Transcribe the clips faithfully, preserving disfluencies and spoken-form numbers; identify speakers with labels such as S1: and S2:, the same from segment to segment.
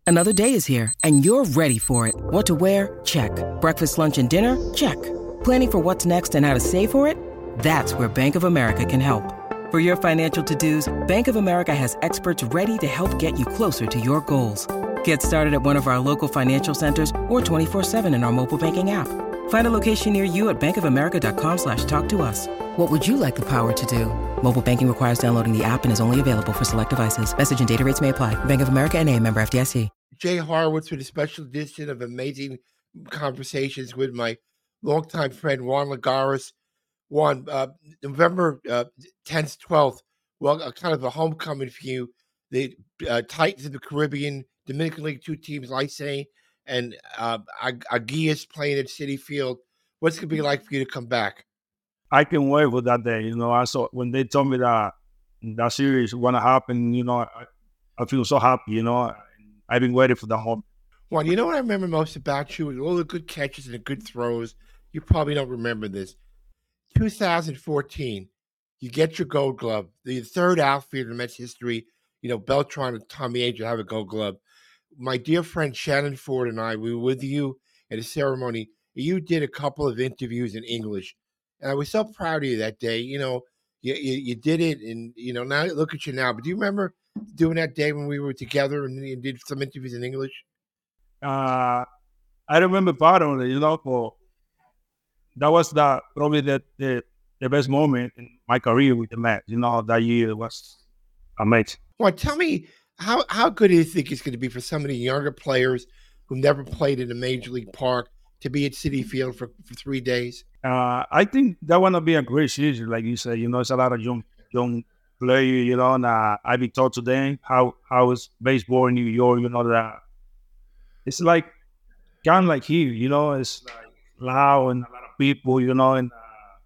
S1: Another day is here, and you're ready for it. What to wear? Check. Breakfast, lunch, and dinner? Check. Planning for what's next and how to save for it? That's where Bank of America can help. For your financial to-dos, Bank of America has experts ready to help get you closer to your goals. Get started at one of our local financial centers or twenty-four seven in our mobile banking app. Find a location near you at bankofamerica.com slash talk to us. What would you like the power to do? Mobile banking requires downloading the app and is only available for select devices. Message and data rates may apply. Bank of America N A, member F D I C.
S2: Jay Horowitz with a special edition of Amazing Conversations with my longtime friend Juan Lagares. Juan, uh, November uh, tenth, twelfth, well, uh, kind of a homecoming for you. The uh, Titans of the Caribbean, Dominican League, two teams, Licey and uh, Ag- Aguillas playing at Citi Field. What's it going to be like for you to come back?
S3: I can wait for that day. You know, I saw when they told me that that series was going to happen, you know, I, I feel so happy, you know. I've been waiting for the home.
S2: Juan, you know what I remember most about you? All the good catches and the good throws. You probably don't remember this. two thousand fourteen, you get your Gold Glove. The third outfielder in Mets history. You know, Beltran and Tommy Angel have a Gold Glove. My dear friend Shannon Ford and I, we were with you at a ceremony. You did a couple of interviews in English. And I was so proud of you that day. You know, you, you, you did it. And, you know, now look at you now. But do you remember doing that day when we were together and you did some interviews in English?
S3: Uh, I remember part of it, you know, for, that was the probably the, the, the best moment in my career with the Mets. You know, that year was amazing.
S2: Well, tell me, how, how good do you think it's going to be for some of the younger players who never played in a major league park to be at Citi Field for, for three days?
S3: Uh, I think that want to be a great season, like you said. You know, it's a lot of young young players, you know, and uh, I've been taught today how, how is baseball in New York, you know, that it's like kind of like here, you know, it's like loud and a lot of people, you know, and uh,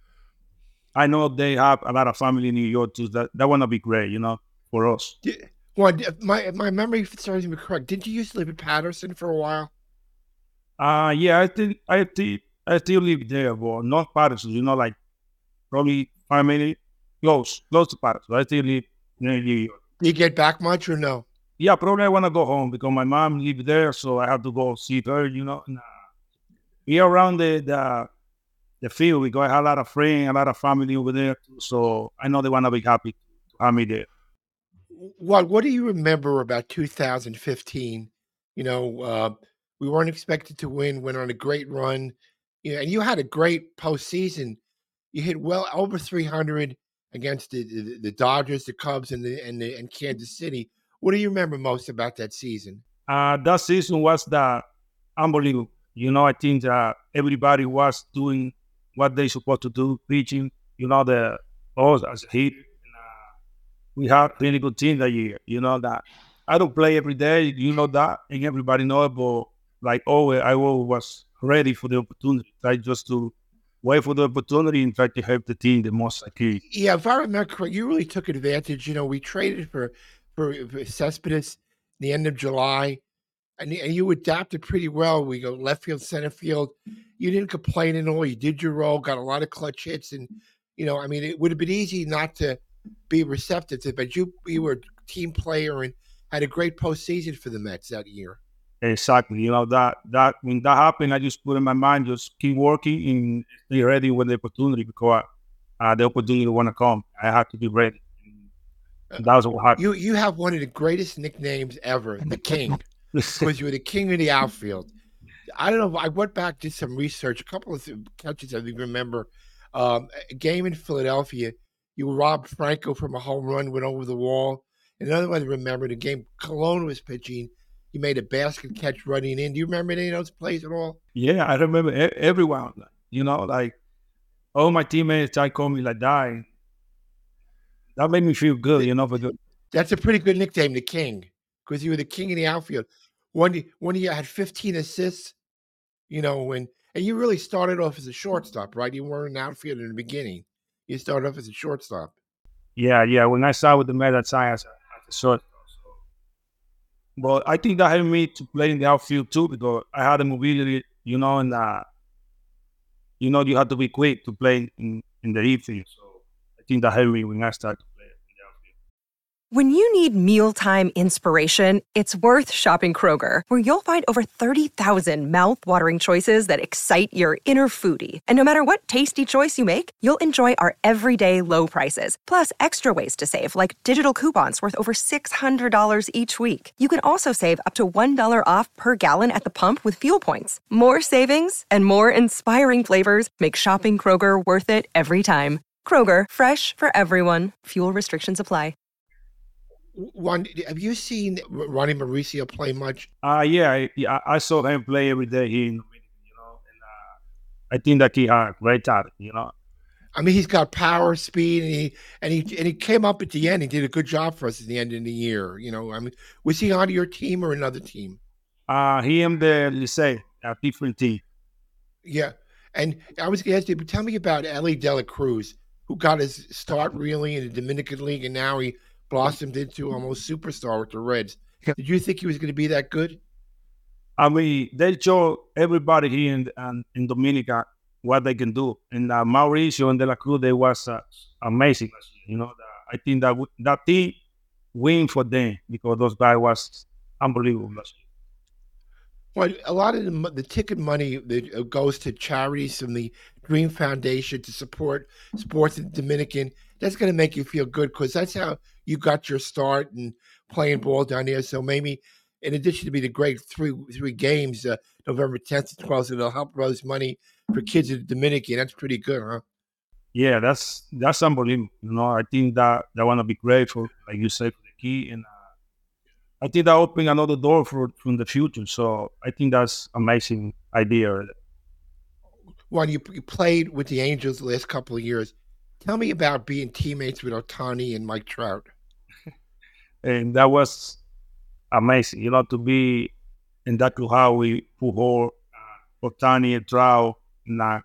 S3: I know they have a lot of family in New York too. That that want to be great, you know, for us.
S2: Did, well, my my memory serves me correct. Didn't you used to live in Patterson for a while?
S3: Uh yeah, I think I think I still live there, but not Patterson, you know, like probably five minutes close, close to Patterson. I still live near New York.
S2: Do you get back much or no?
S3: Yeah, probably I want to go home because my mom lives there, so I have to go see her, you know. And, uh, we around the, the the field because I have a lot of friends, a lot of family over there, too, so I know they want to be happy to have me there.
S2: What What do you remember about two thousand fifteen? You know, uh, we weren't expected to win, went on a great run, you know, and you had a great postseason. You hit well over three hundred against the, the, the Dodgers, the Cubs, and the and the and Kansas City. What do you remember most about that season?
S3: Uh, that season was the unbelievable. You know, I think that everybody was doing what they supposed to do, pitching. You know, the us as a hit. We had a really good team that year. You know that I don't play every day. You know that, and everybody know it. But like always, I always was ready for the opportunity. Try just to wait for the opportunity and try to help the team the most I could.
S2: Yeah, if I remember correct, you really took advantage. You know, we traded for for, for Cespedes the end of July, and, and you adapted pretty well. We go left field, center field. You didn't complain at all. You did your role, got a lot of clutch hits, and you know, I mean, it would have been easy not to be receptive to it, but you you were a team player and had a great postseason for the Mets that year.
S3: Exactly. You know that that when that happened, I just put in my mind just keep working and stay ready when the opportunity because uh, the opportunity want to come. I have to be ready. And that was what happened.
S2: You you have one of the greatest nicknames ever, the King, because you were the king of the outfield. I don't know. I went back, did some research. A couple of catches I remember. Um, a game in Philadelphia, you robbed Franco from a home run, went over the wall. Another one I remember, the game Cologne was pitching. You made a basket catch running in. Do you remember any of those plays at all?
S3: Yeah, I remember e- everyone. You know, like all my teammates, I call me like that. That made me feel good, you know. Because
S2: that's a pretty good nickname, the King, because you were the king of the outfield. One one year had fifteen assists. You know, when and you really started off as a shortstop, right? You weren't an outfielder in the beginning. You started off as a shortstop.
S3: Yeah, yeah. When I started with the Mets, I started as a, as a shortstop. So. But I think that helped me to play in the outfield too because I had the mobility, you know, and uh, you know, you have to be quick to play in, in the infield. So I think that helped me when I started.
S4: When you need mealtime inspiration, it's worth shopping Kroger, where you'll find over thirty thousand mouth-watering choices that excite your inner foodie. And no matter what tasty choice you make, you'll enjoy our everyday low prices, plus extra ways to save, like digital coupons worth over six hundred dollars each week. You can also save up to one dollar off per gallon at the pump with fuel points. More savings and more inspiring flavors make shopping Kroger worth it every time. Kroger, fresh for everyone. Fuel restrictions apply.
S2: Juan, have you seen Ronnie Mauricio play much?
S3: Uh, yeah, I, yeah, I saw him play every day here in Dominican, you know, and uh, I think that he had great talent, you know.
S2: I mean, he's got power, speed, and he and he and he came up at the end. He did a good job for us at the end of the year. You know, I mean, was he on your team or another team?
S3: Uh, he and the Licey, a different team.
S2: Yeah, and I was going to ask you, but tell me about Ellie De La Cruz, who got his start really in the Dominican League, and now he blossomed into almost superstar with the Reds. Did you think he was going to be that good?
S3: I mean, they show everybody here in, in, in Dominica what they can do. And uh, Mauricio and De La Cruz, they was uh, amazing. You know, the, I think that w- that team win for them because those guys was unbelievable.
S2: Well, a lot of the, the ticket money that goes to charities from the Dream Foundation to support sports in the Dominican, that's going to make you feel good because that's how you got your start and playing ball down there. So maybe, in addition to be the great three three games, uh, November tenth and twelfth, it'll help raise money for kids in the Dominican. That's pretty good, huh?
S3: Yeah, that's that's unbelievable. You know, I think that that want to be great for, like you said, for the key, and uh, I think that opening another door for from the future. So I think that's amazing idea.
S2: When you, you played with the Angels the last couple of years, tell me about being teammates with Ohtani and Mike Trout.
S3: And that was amazing, you know, to be in that clubhouse with Pujol, uh, Ohtani, and Trout. And, uh,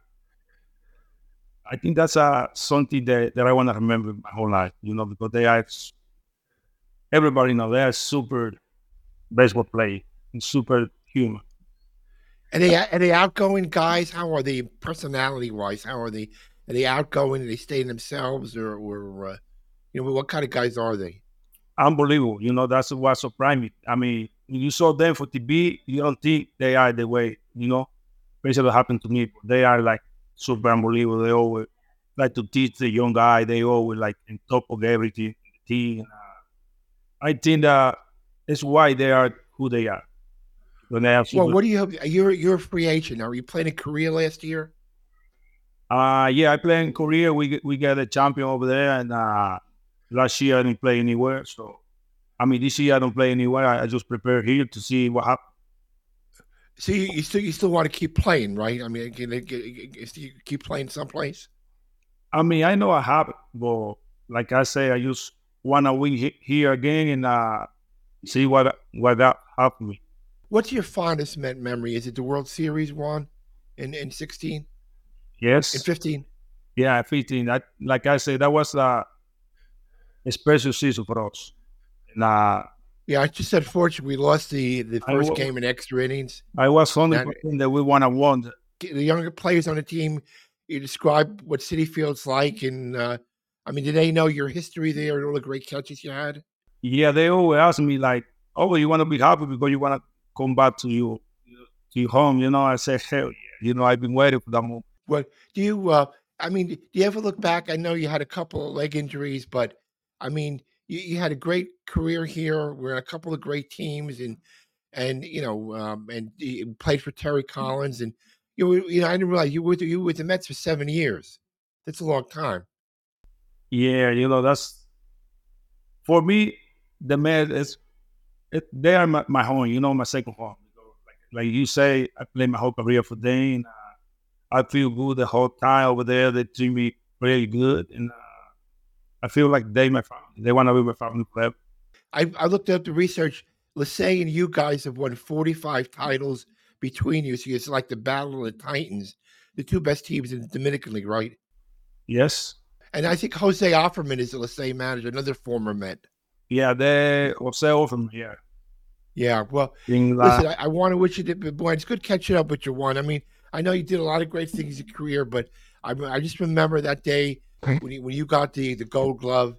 S3: I think that's uh, something that, that I want to remember my whole life, you know, because they are, everybody know they are super baseball play and super human.
S2: Are they, are they outgoing guys? How are they personality-wise? How are they? Are they outgoing? Are they stay themselves? Or, or uh, you know, what kind of guys are they?
S3: Unbelievable. You know, that's what surprised me. I mean, you saw them for T V, you don't think they are the way, you know, basically what happened to me. They are like super unbelievable. They always like to teach the young guy. They always like on top of everything in the team. Uh, I think that it's why they are who they are. When they have
S2: well, what do you have? You're, you're a free agent. Are you playing in Korea last year?
S3: Uh, yeah, I played in Korea. We we got a champion over there, and uh, last year I didn't play anywhere. So, I mean, this year I don't play anywhere. I, I just prepare here to see what happens.
S2: So you, you still you still want to keep playing, right? I mean, can they, can you keep playing someplace?
S3: I mean, I know I have it, but like I say, I just want to win he- here again and uh, see what what that happened me.
S2: What's your fondest memory? Is it the World Series one in in sixteen?
S3: Yes.
S2: In fifteen?
S3: Yeah, fifteen. That, like I said, that was uh, a special season for us. And, uh,
S2: yeah, I just said, fortunately, we lost the, the first
S3: I,
S2: game in extra innings.
S3: I was only that, that we want to win.
S2: The younger players on the team, you describe what Citi Field's like. And, uh, I mean, did they know your history there and all the great catches you had?
S3: Yeah, they always ask me, like, oh, you want to be happy because you want to come back to your, to your home. You know, I said, hell yeah. You know, I've been waiting for that moment.
S2: What do you, uh, I mean, do you ever look back? I know you had a couple of leg injuries, but I mean, you, you had a great career here. We're in a couple of great teams and, and, you know, um, and you played for Terry Collins and you were, you know, I didn't realize you were, you were with the Mets for seven years. That's a long time.
S3: Yeah. You know, that's, for me, the Mets is, it, they are my, my home, you know, my second home. Like, like you say, I played my whole career for them. And, uh, I feel good the whole time over there. They treat me really good. And uh, I feel like they my family. They want to be my family forever.
S2: I, I looked up the research. Licey and you guys have won forty-five titles between you. So it's like the battle of the Titans, the two best teams in the Dominican League, right?
S3: Yes.
S2: And I think Jose Offerman is the Licey manager, another former Met.
S3: Yeah, they Jose Offerman, yeah.
S2: Yeah, well,
S3: In, uh,
S2: listen, I, I want to wish you, the, boy, it's good catching up with you, Juan. I mean, I know you did a lot of great things in your career, but I, I just remember that day when you, when you got the, the Gold Glove.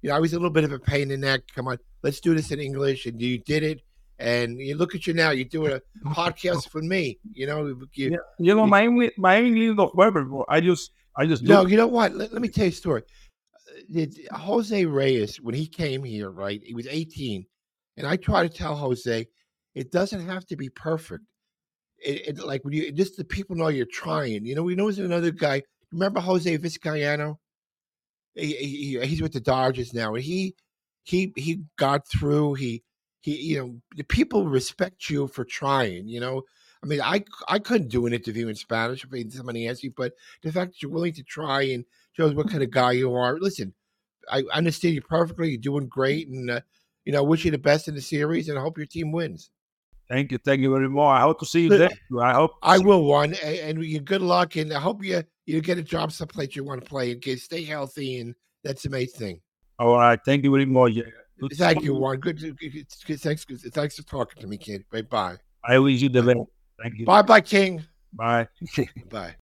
S2: you know, I was a little bit of a pain in the neck. Come on, let's do this in English. And you did it. And you look at you now, you're doing a podcast for me. You know, you,
S3: yeah. You know,
S2: you,
S3: my English, my English not perfect, bro. I just, I just do.
S2: No, you know what? Let, let me tell you a story. Did Jose Reyes, when he came here, right? He was eighteen. And I try to tell Jose, it doesn't have to be perfect. It, it like when you just the people know you're trying. You know, we know there's another guy. Remember Jose Vizcaino? He, he, he's with the Dodgers now, and he he he got through. He he you know the people respect you for trying. You know, I mean, I I couldn't do an interview in Spanish if somebody asked you, but the fact that you're willing to try and shows what kind of guy you are. Listen, I understand you perfectly. You're doing great, and uh, you know, wish you the best in the series, and I hope your team wins.
S3: Thank you, thank you very much. I hope to see you there. I hope
S2: I will one, and, and you good luck, and I hope you you get a job someplace you want to play and get stay healthy, and that's the main thing.
S3: All right, thank you very much. Yeah.
S2: Thank you, Juan. Good, good, good, good, thanks, good, thanks for talking to me, kid. Bye bye.
S3: I wish you the best. Thank you.
S2: Bye bye, King.
S3: Bye.
S2: Bye.